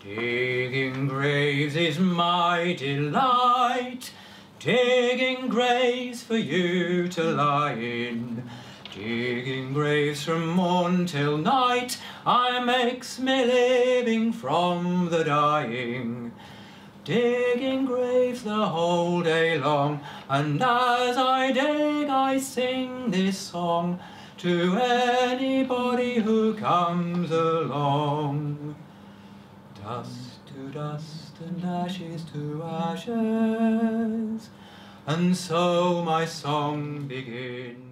Digging graves is my delight, digging graves for you to lie in. Digging graves from morn till night, I makes me living from the dying. Digging graves the whole day long, and as I dig I sing this song to anybody who comes along. Dust to dust and ashes to ashes, and so my song begins.